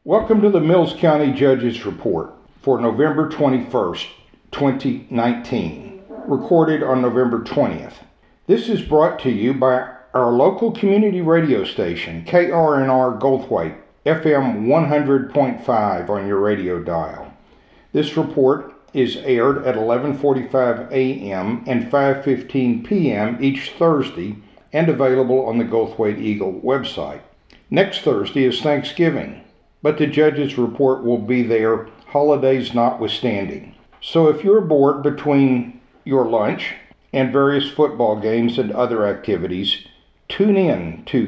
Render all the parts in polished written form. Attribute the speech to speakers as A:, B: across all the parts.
A: Welcome to the Mills County Judges Report for November 21st, 2019, recorded on November 20th. This is brought to you by our local community radio station, KRNR Goldthwaite, FM 100.5 on your radio dial. This report is aired at 11:45 a.m. and 5:15 p.m. each Thursday and available on the Goldthwaite Eagle website. Next Thursday is Thanksgiving, but the Judges Report will be there, holidays notwithstanding. So if you're bored between your lunch and various football games and other activities, tune in to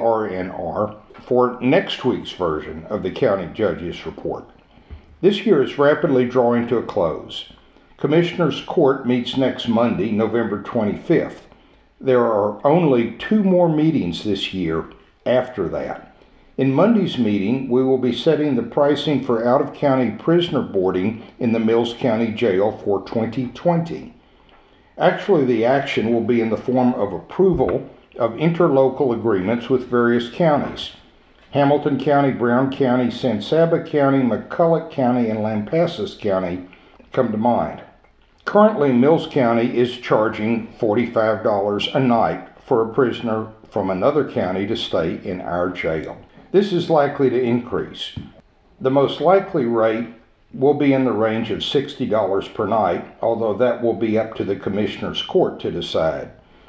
A: KRNR for next week's version of the County Judges Report. This year is rapidly drawing to a close. Commissioners Court meets next Monday, November 25th. There are only 2 more meetings this year after that. In Monday's meeting, we will be setting the pricing for out-of-county prisoner boarding in the Mills County Jail for 2020. Actually, the action will be in the form of approval of interlocal agreements with various counties. Hamilton County, Brown County, San Saba County, McCulloch County, and Lampasas County come to mind. Currently, Mills County is charging $45 a night for a prisoner from another county to stay in our jail. This is likely to increase. The most likely rate will be in the range of $60 per night, although that will be up to the Commissioner's Court to decide.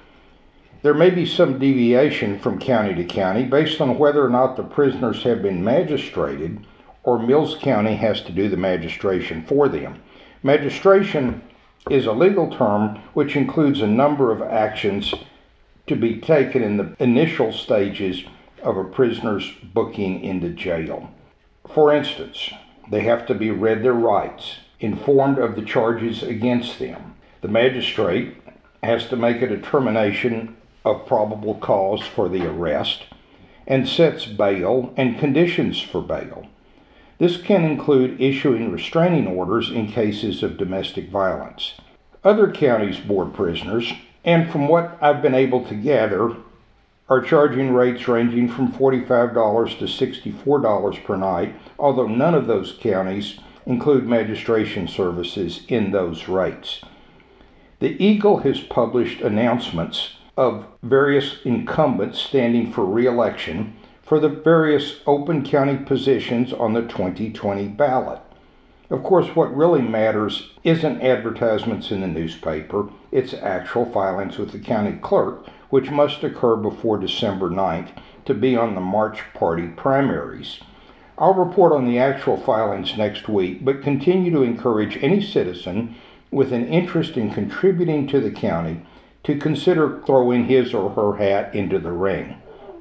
A: There may be some deviation from county to county based on whether or not the prisoners have been magistrated or Mills County has to do the magistration for them. Magistration is a legal term which includes a number of actions to be taken in the initial stages of a prisoner's booking into jail. For instance, they have to be read their rights, informed of the charges against them. The magistrate has to make a determination of probable cause for the arrest and sets bail and conditions for bail. This can include issuing restraining orders in cases of domestic violence. Other counties board prisoners, and from what I've been able to gather, are charging rates ranging from $45 to $64 per night, although none of those counties include magistration services in those rates. The Eagle has published announcements of various incumbents standing for re-election for the various open county positions on the 2020 ballot. Of course, what really matters isn't advertisements in the newspaper, it's actual filings with the county clerk, which must occur before December 9th to be on the March party primaries. I'll report on the actual filings next week, but continue to encourage any citizen with an interest in contributing to the county to consider throwing his or her hat into the ring.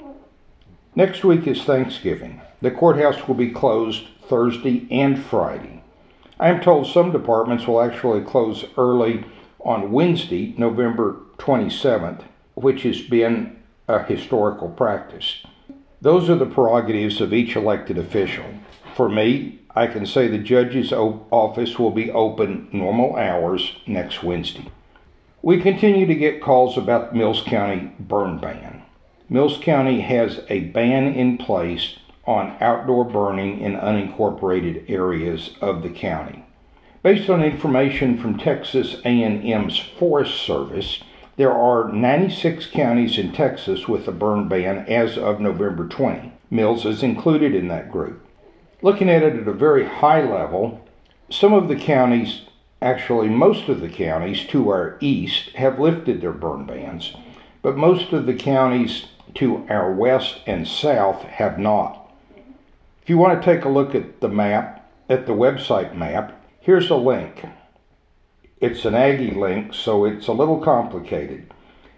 A: Next week is Thanksgiving. The courthouse will be closed Thursday and Friday. I am told some departments will actually close early on Wednesday, November 27th, which has been a historical practice. Those are the prerogatives of each elected official. For me, I can say the judge's office will be open normal hours next Wednesday. We continue to get calls about Mills County burn ban. Mills County has a ban in place on outdoor burning in unincorporated areas of the county. Based on information from Texas A&M's Forest Service, there are 96 counties in Texas with a burn ban as of November 20. Mills is included in that group. Looking at it at a very high level, some of the counties, actually most of the counties to our east have lifted their burn bans, but most of the counties to our west and south have not. If you want to take a look at the map, at the website map, here's a link. It's an Aggie link, so it's a little complicated.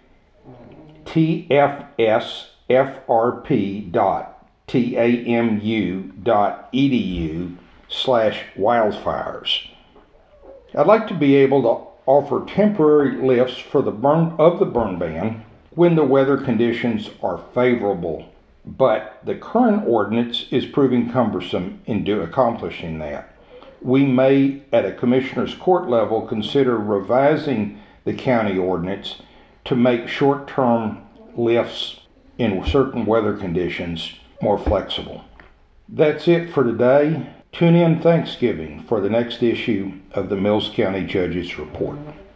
A: tfsfrp.tamu.edu/wildfires. I'd like to be able to offer temporary lifts for the burn ban when the weather conditions are favorable, but the current ordinance is proving cumbersome in accomplishing that. We may, at a Commissioner's Court level, consider revising the county ordinance to make short-term lifts in certain weather conditions more flexible. That's it for today. Tune in Thanksgiving for the next issue of the Mills County Judges Report.